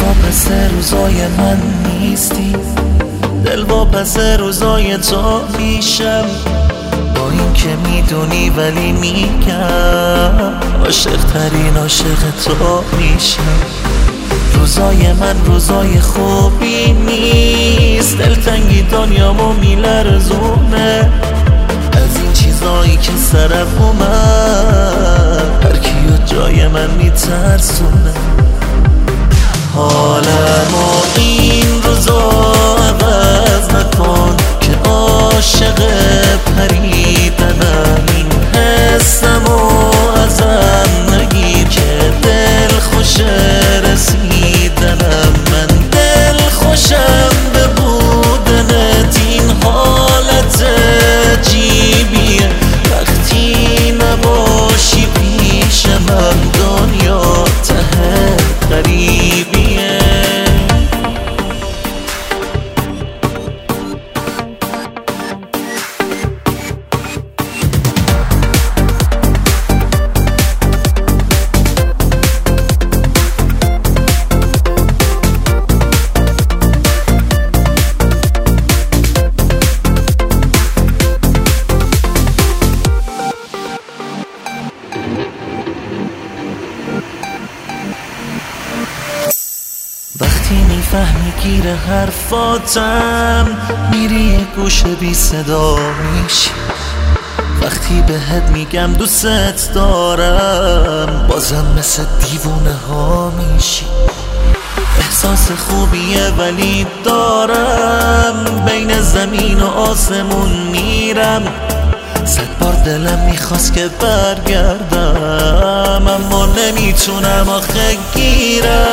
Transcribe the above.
پس روزای من نیستی، دل پس روزای تو میشم. با این که میدونی ولی میگم عاشق ترین عاشق تو میشم. روزای من روزای خوبی نیست، دلتنگی دنیامو میلرزونه از این چیزایی که سرم اومد، هر کیو جای من میترسونه. حالمو این روزا عوض نکن که عاشق پریدنم، این حسمو ازم نگیر که دل خوش رسیدنم. من دل خوشم به بودنت، این حالت عجیبیه وقتی نباشی پیشم، دنیا ته غریبیه. وقتی میفهمی گیر حرفاتم، میری یه گوشه بی صدا میشی. وقتی بهت میگم دوست دارم، بازم مثل دیوونه ها میشی. احساس خوبیه ولی دارم، بین زمین و آسمون میرم. 100 بار دلم میخواست که برگردم، اما نمیتونم آخه گیرم.